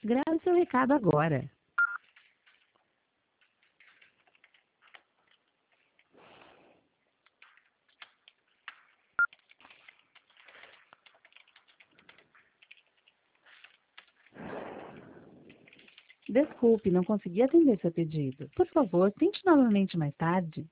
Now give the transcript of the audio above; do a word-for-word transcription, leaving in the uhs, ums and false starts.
Grave seu recado agora. Desculpe, não consegui atender seu pedido. Por favor, tente novamente mais tarde.